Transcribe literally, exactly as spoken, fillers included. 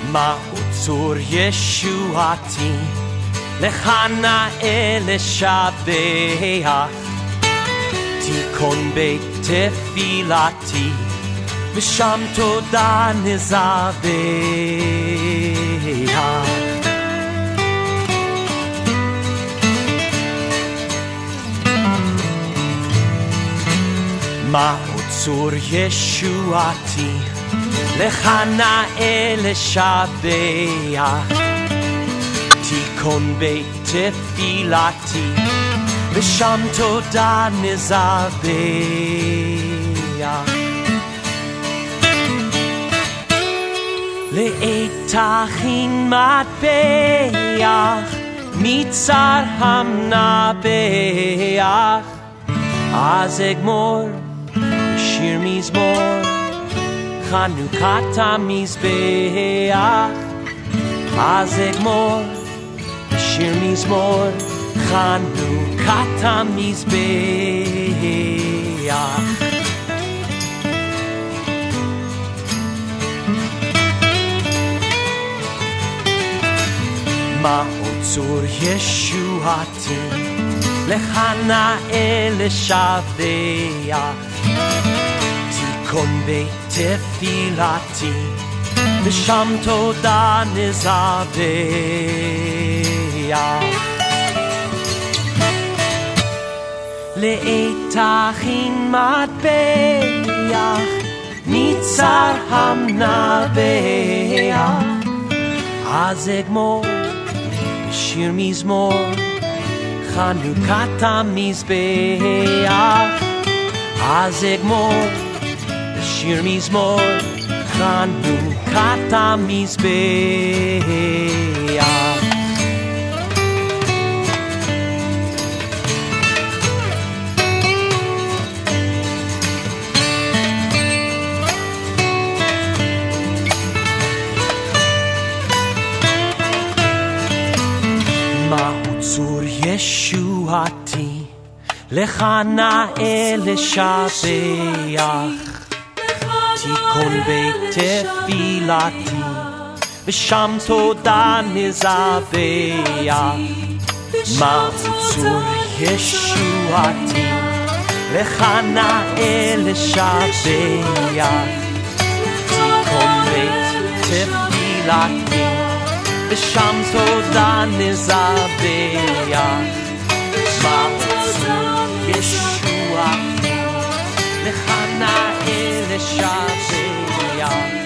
מהו צור ישועתי, לך נאה לשבח, תיכון בית תפילתי, ושם תודה נזבח. מהו צור ישועתי, לך נאה לשבח, תיכון בית תפילתי, ושם תודה נזבח. לעת תכין מטבח, מצר המנבח, אז אגמור שיר מזמור, חנוכת המזבח. אז אגמור שיר מזמור, חנוכת המזבח. מהו צור ישועתי, לך נאה לשבח, תיכון בית תפילתי, ושם תודה נזבח. לעת תכין מטבח, מצר המנבח, אז אגמור שיר מזמור, חנוכת המזבח. אז אגמור שיר מזמור, חנוכת המזבח. מהו צור ישועתי, לך נאה לשבח, תיכון בית תפילתי, ושם תודה נזבח. מהו צור ישועתי, לך נאה לשבח, תיכון בית תפילתי, ושם תודה נזבח. מהו צור ישועתי, לך נאה לשבח,